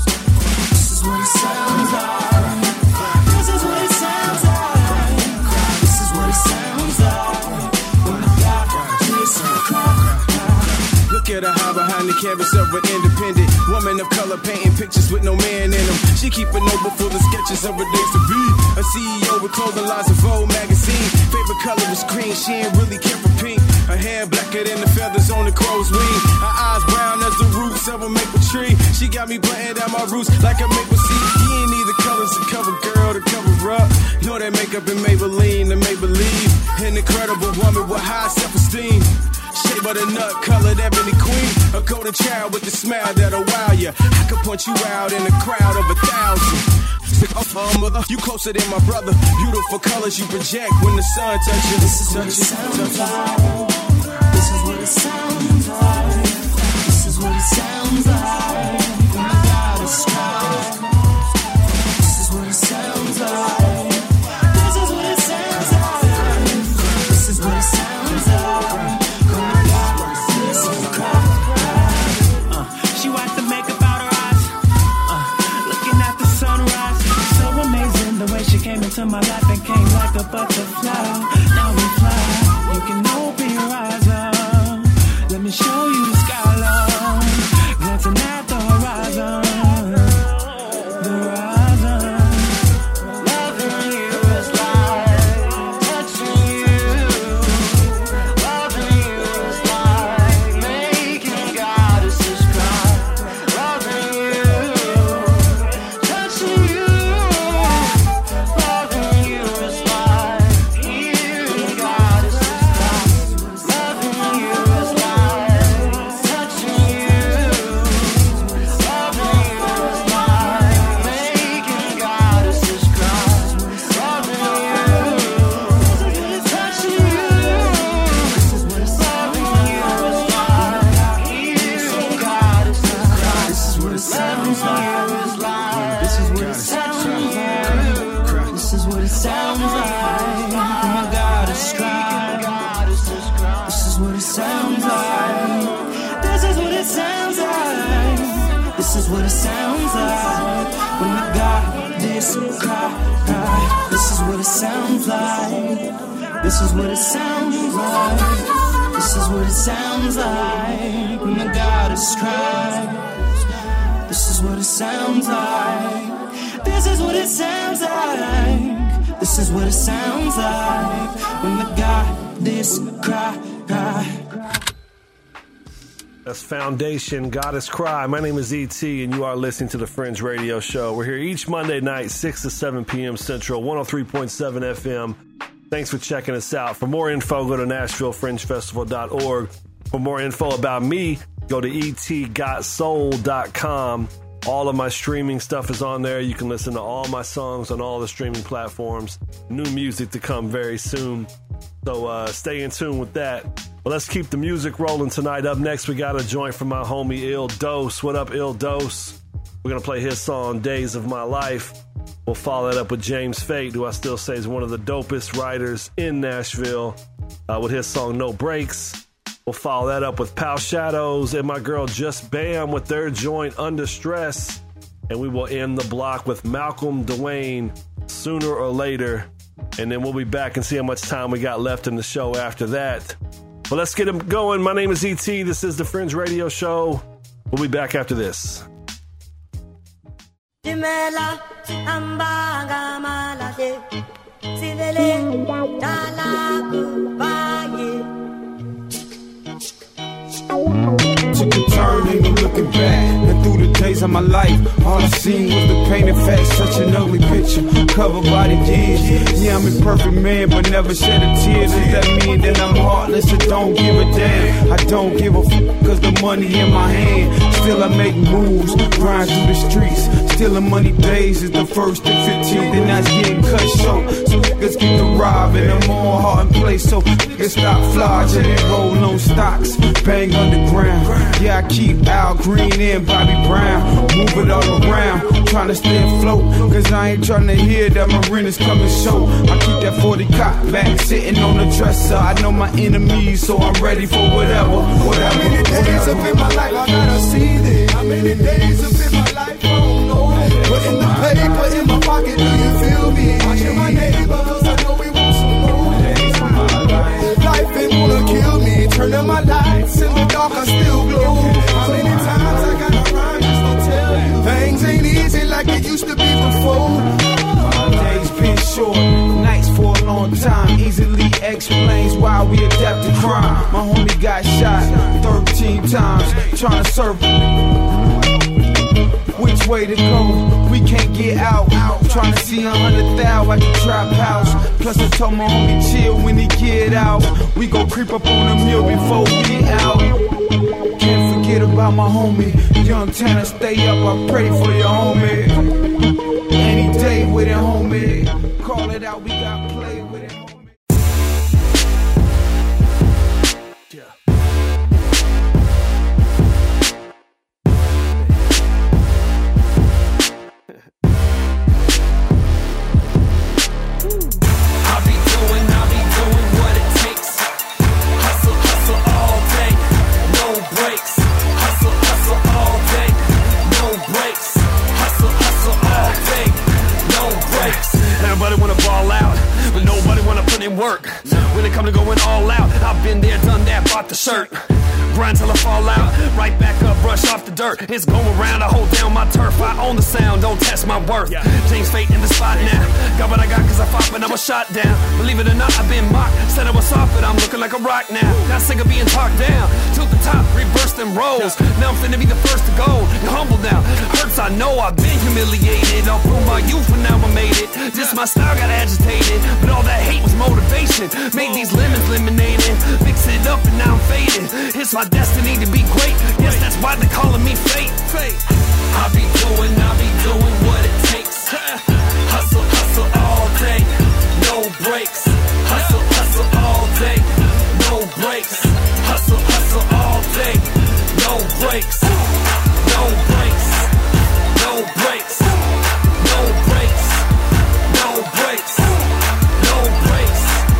This is what it sounds like. This is what it sounds like. This is what it sounds like when the goddess cries. Look at her high behind the canvas of an independent woman of color, painting pictures with no man in them. She keep a notebook full of sketches of her days to be a C E O with clothing lines of Vogue magazine. Favorite color was green, she ain't really care for pink. Her hair blacker than the feathers on the crow's wing. Her eyes brown as the roots of a maple tree. She got me blunting at my roots like a maple seed. He ain't need the colors to cover girl to cover up. Know that makeup in Maybelline to make believe. An incredible woman with high self-esteem. Shape of the nut, colored ebony queen. A golden child with the smile that'll wow ya. I could point you out in a crowd of a thousand. Oh, mother, you closer than my brother. Beautiful colors you project when the sun touches. This is what it sounds like. This is what it sounds like. This is what it sounds like when the goddess cries. This is what it sounds like. This is what it sounds like. This is what it sounds like. Uh, she wiped the makeup out her eyes. into my life and came like a butterfly. Now we fly, you can open your eyes up. Let me show you the skyline, glancing at the horizon. The horizon. Loving you is like touching you. Loving you is like making goddesses cry. Loving you, touching you. Loving you is like hearing goddesses cry. Loving you is like touching you. Loving you is like making goddesses cry. Loving you, touching you. Loving you is like hearing goddesses cry. This is what it sounds like. This is what it sounds like. This is what it sounds like. Oh my goddess cry. This is what it sounds like. This is what it sounds like. This is what it sounds like. When my goddess cry. This is what it sounds like. This is what it sounds like. This is what it sounds like. When my goddess cry. This is what it sounds like. This is what it sounds like. This is what it sounds like when the goddess cry. That's Foundation, Goddess Cry. My name is E T, and you are listening to The Fringe Radio Show. We're here each Monday night, six to seven p.m. Central, one oh three point seven F M. Thanks for checking us out. For more info, go to Nashville Fringe Festival dot org. For more info about me, go to e t got soul dot com. All of my streaming stuff is on there. You can listen to all my songs on all the streaming platforms. New music to come very soon. So uh, stay in tune with that. Well, let's keep the music rolling tonight. Up next, we got a joint from my homie Il Dose. What up, Il Dose? We're going to play his song, Days of My Life. We'll follow that up with James Fate, who I still say is one of the dopest writers in Nashville, uh, with his song, No Breaks. We'll follow that up with Pal Shadows and my girl Just Bam with their joint Under Stress. And we will end the block with Malcolm Dwayne, Sooner or Later. And then we'll be back and see how much time we got left in the show after that. But let's get them going. My name is E T. This is The Fringe Radio Show. We'll be back after this. Took a turn, ain't no looking back. And through the days of my life, all I seen was the painted facts. Such an ugly picture, covered by the years. Yeah, I'm a perfect man, but never shed a tear. Does that mean that I'm heartless or don't give a damn? I don't give a f*** cause the money in my hand. Still I make moves, grind through the streets. Still in money days is the first and fifteenth, and that's getting cut short. So niggas get the robbing, I'm on hard in place. So niggas stop flogging and roll on stocks. Bang underground. Yeah, I keep Al Green and Bobby Brown. Move it all around, trying to stay afloat. Cause I ain't trying to hear that my rent is coming short. I keep that forty cop back, sitting on the dresser. I know my enemies, so I'm ready for whatever, whatever. How many days up in my life I gotta see this? How many days up in my life I don't know? Putting the paper in my pocket, do you feel me? Watching my neighbor, cause I know we want some more. Life ain't wanna kill me. Turning my lights in the dark, I still glow. How many times I gotta rhyme just to tell you things ain't easy like it used to be before. My days been short, nights for a long time. Easily explains why we adapt to crime. My homie got shot thirteen times, trying to serve. Which way to go? We can't get out. Trying to see a hundred thou at the trap house. Plus I told my homie chill when he get out. We gon' creep up on a meal before we out. Can't forget about my homie Young Tanner, stay up, I pray for your homie. Any day with it, homie. Call it out, we got play with it, homie. Now Everybody wanna ball out, but nobody wanna put in work. When it come to going all out, I've been there, done that, bought the shirt. Grind till I fall out, right back up, brush off the dirt. It's going around, I hold down my turf. I own the sound, don't test my worth. James Fate in the spot now. Got what I got cause I fought when I was shot down. Believe it or not, I've been mocked. Said I was soft, but I'm looking like a rock now. Got sick of being talked down. Took the top, reversed them roles. Now I'm finna be the first to go. You're humble now. Hurts, I know I've been humiliated. I'll prove my youth and now I made it. Just my style got agitated, but all that hate was motivation. Made these lemons lemonade. Mix it up and now I'm faded. It's my destiny to be great. Yes, that's why they're calling me fate. I'll be doing, I'll be doing what it takes. Hustle, hustle all day, no breaks. Hustle, hustle all day, no breaks. Hustle, hustle all day, no breaks. No breaks, no breaks, no breaks, no breaks, no breaks,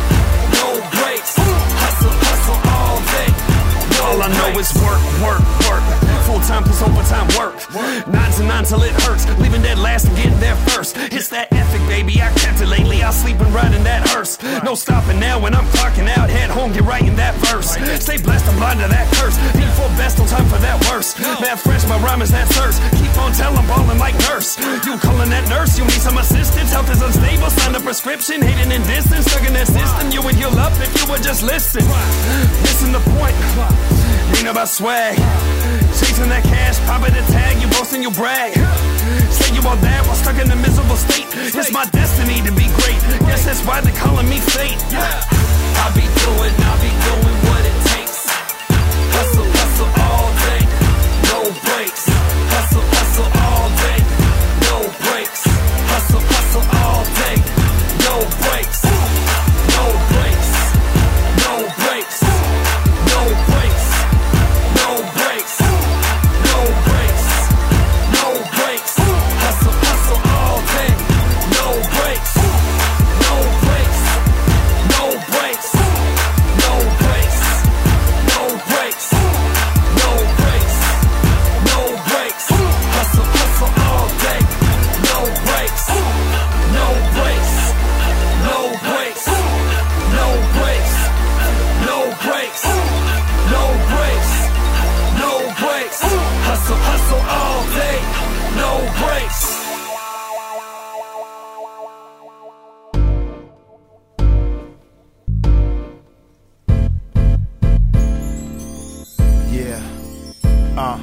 no breaks. Hustle, hustle all day. All I know is work, work, work. Full time plus overtime work. Nine to nine till it hurts. Leaving that last and getting there first. It's that ethic, baby. I kept it lately. I sleep and ride in that hearse. No stopping now when I'm clocking out. Head home, get right in that verse. Stay blessed, I'm blind to that curse. Need for best, no time for that worse. Mad fresh, my rhyme is that thirst. Keep on telling, ballin' like nurse. You calling that nurse? You need some assistance. Health is unstable. Sign a prescription. Hidden in distance. Stuck in that system. You would heal up if you would just listen. Listen the point. Ain't about swag. Chasing that cash, popping the tag, you boast and you brag. Say you all that while stuck in a miserable state. It's my destiny to be great. Yes, that's why they're calling me fate. I'll be doing, I'll be doing what it takes. Hustle, hustle all day, no breaks. Hustle, hustle all day, no breaks. Hustle, hustle all day, no breaks. No breaks, no breaks, no breaks. No breaks, no breaks, no breaks. Hustle, hustle all day. No breaks, no breaks, no breaks, no breaks, no breaks, no breaks, no breaks. Hustle, hustle all day. No breaks, no breaks, no breaks, no breaks, no breaks, no breaks. No breaks. Hustle, hustle all day. No breaks. Yeah. Uh.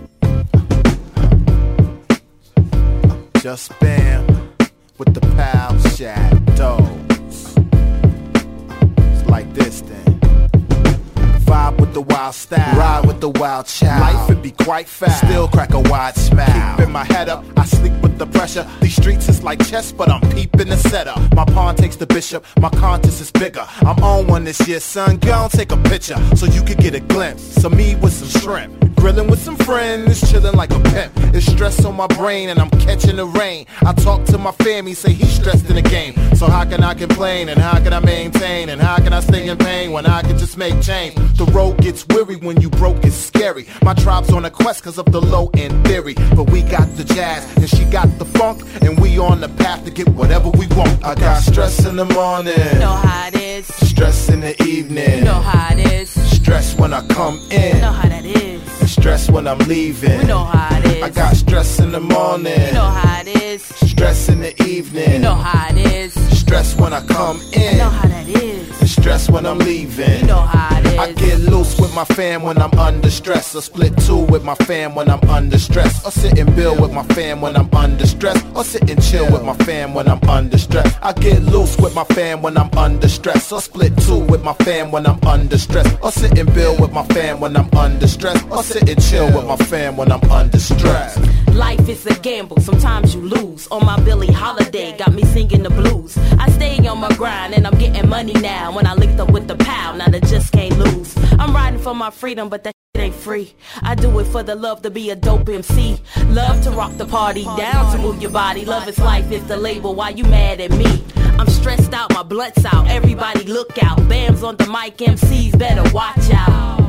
Just bam with the pal shadows. It's like this then. Vibe with the wild style, ride with the wild child. Life it be quite fast, still crack a wide smile. Keeping my head up, I sleep with the pressure. These streets is like chess, but I'm peeping the setup. My pawn takes the bishop, my conscience is bigger. I'm on one this year, son. Go and take a picture so you can get a glimpse of me with some shrimp. Grilling with some friends, chilling like a pimp. It's stress on my brain and I'm catching the rain. I talk to my family, say he's stressed in the game. So how can I complain and how can I maintain? And how can I stay in pain when I can just make change? The road gets weary when you broke, it's scary. My tribe's on a quest cause of the low end theory. But we got the jazz and she got the funk. And we on the path to get whatever we want. I got stress in the morning, you know how it is. Stress in the evening, you know how it is. Stress when I come in, you know how that is. And stress when I'm leaving, we know how it is. I got stress in the morning, you know how it is. Stress in the evening, you know how it is. Stress when I come in, you know how that is. And stress when I'm leaving, you know how it is. I get loose with my fam when I'm under stress. Or split two with my fam when I'm under stress. Or sit and build with my fam when I'm under stress. Or sit and chill with my fam when I'm under stress. I get loose with my fam when I'm under stress. Or split two with my fam when I'm under stress. Or sit and build with my fam when I'm under stress. Or sit and chill with my fam when I'm under stress. Life is a gamble, sometimes you lose. On my Billie Holiday, got me singing the blues. I stay on my grind and I'm getting money now. When I linked up with the pal, now they just can't lose. I'm riding for my freedom, but that shit ain't free. I do it for the love to be a dope M C. Love to rock the party, down to move your body. Love is life, is the label, why you mad at me? I'm stressed out, my blood's out, everybody look out. Bams on the mic, M Cs better watch out.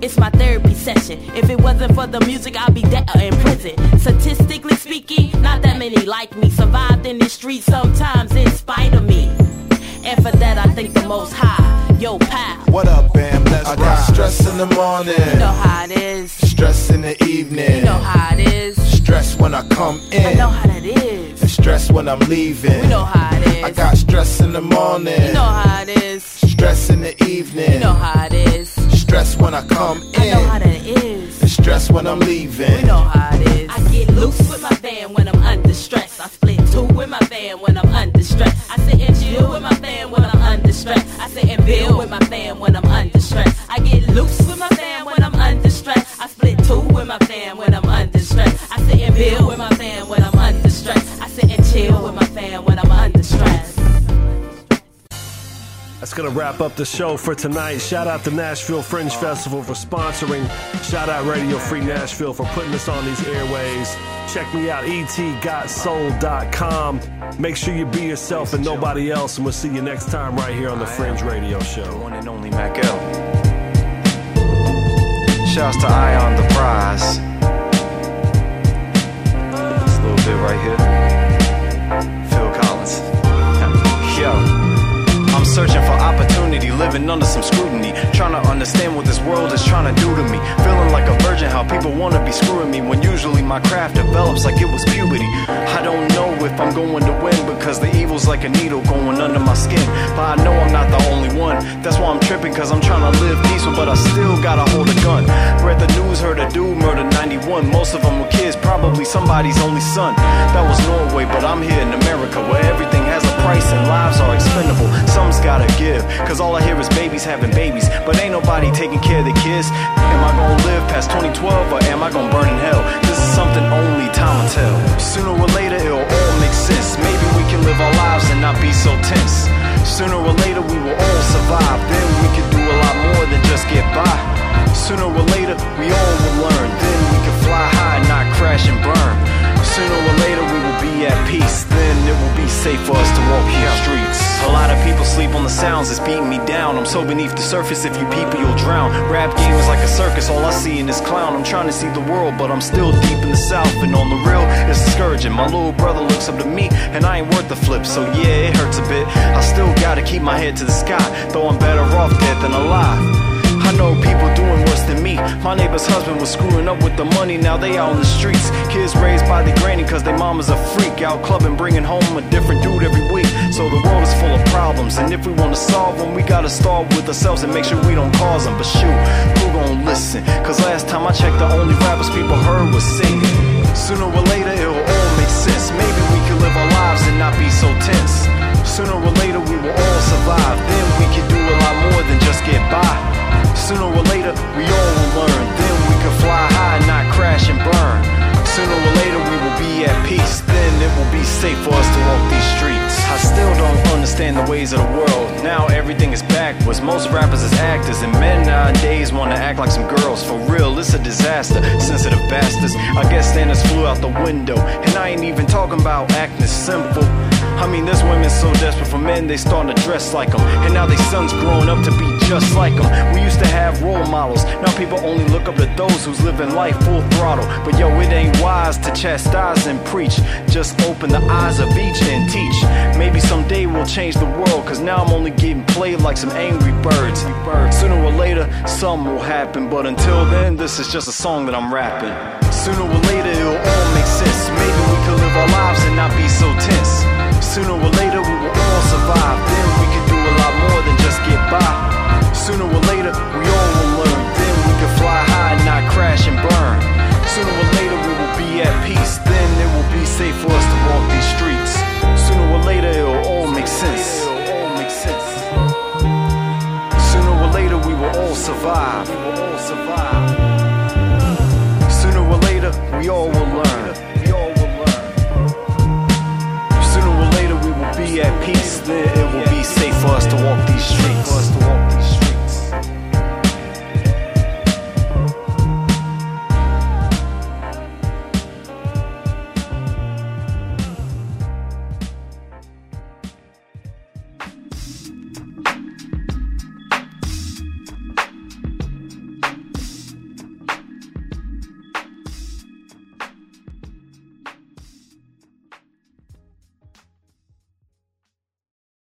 It's my therapy session. If it wasn't for the music, I'd be dead or in prison. Statistically speaking, not that many like me survived in the streets, sometimes in spite of me. And for that, I thank the Most High. Yo, pal. What up, Bam? Let's I ride. Got stress in the morning. You know how it is. Stress in the evening. You know how it is. Stress when I come in. I know how that is. And stress when I'm leaving. We know how it is. I got stress in the morning. You know how it is. Stress in the evening. You know how it is. Stress when I come in. I know how that is. And stress when I'm leaving. We know how it is. I get loose with my band when I'm under stress. I split two with my band when I'm under stress. I sit and chill with my band when I'm under stress. I sit and build with my band when I'm under stress. I get loose with my band when I'm under stress. I split two with my band when I'm under stress. I sit and build with my band when I'm under stress. I sit and chill with my band when I'm under stress. That's going to wrap up the show for tonight. Shout out to Nashville Fringe Festival for sponsoring. Shout out Radio Free Nashville for putting us on these airways. Check me out, e t got soul dot com. Make sure you be yourself and nobody else, and we'll see you next time right here on the Fringe Radio Show. The one and only Mac L. Shouts to Ion the Prize. This little bit right here. Phil Collins. Yo. I'm searching for opportunity, living under some scrutiny, trying to understand what this world is trying to do to me. Feeling like a virgin, how people want to be screwing me, when usually my craft develops like it was puberty. I don't know if I'm going to win, because the evil's like a needle going under my skin. But I know I'm not the only one. That's why I'm tripping, cause I'm trying to live peaceful, but I still gotta hold a gun. Read the news, heard a dude murdered ninety-one. Most of them were kids, probably somebody's only son. That was Norway, but I'm here in America, where everything has a price and lives are expendable. Some's gotta give, cause all I hear is babies having babies, but ain't nobody taking care of their kids. Am I gonna live past twenty twelve, or am I gonna burn in hell? This is something only time will tell. Sooner or later it'll all make sense. Maybe we can live our lives and not be so tense. Sooner or later we will all survive. Then we can do a lot more than just get by. Sooner or later we all will learn. Then we can fly high and not crash and burn. Sooner or later we will be at peace. Then it will be safe for us to walk these streets. A lot of people sleep on the sounds that's beating me down. I'm so beneath the surface, if you people you'll drown. Rap game is like a circus, all I see in this clown. I'm trying to see the world, but I'm still deep in the south. And on the real, it's discouraging. My little brother looks up to me, and I ain't worth the flip. So yeah, it hurts a bit. I still gotta keep my head to the sky, though I'm better off dead than alive. I know people doing worse than me. My neighbor's husband was screwing up with the money, now they out on the streets. Kids raised by their granny cause their mama's a freak. Out clubbing, bringing home a different dude every week. So the world is full of problems, and if we want to solve them, we gotta start with ourselves and make sure we don't cause them. But shoot, who gon' listen? Cause last time I checked, the only rappers people heard was singing. Sooner or later it'll all make sense. Maybe we can live our lives and not be so tense. Sooner or later we will all survive. Then we can do a lot more than just get by. Sooner or later, we all will learn. Then we can fly high and not crash and burn. Sooner or later, we will be at peace. Then it will be safe for us to walk these streets. I still don't understand the ways of the world. Now everything is backwards. Most rappers is actors, and men nowadays want to act like some girls. For real, it's a disaster. Sensitive bastards. I guess standards flew out the window. And I ain't even talking about acting simple. I mean, there's women so desperate for men, they starting to dress like them. And now their sons growing up to be just like them. We used to have role models. Now people only look up to those who's living life full throttle. But yo, it ain't wise to chastise and preach. Just open the eyes of each and teach. Maybe someday we'll change the world, cause now I'm only getting played like some angry birds. Sooner or later, something will happen. But until then, this is just a song that I'm rapping. Sooner or later, it'll all make sense. Maybe we can live our lives and not be so tense. Sooner or later we will all survive. Then we can do a lot more than just get by. Sooner or later we all will learn. Then we can fly high and not crash and burn. Sooner or later we will be at peace. Then it will be safe for us to walk these streets. Sooner or later it will all make sense. Sooner or later we will all survive. Sooner or later we all will learn. Be at peace then.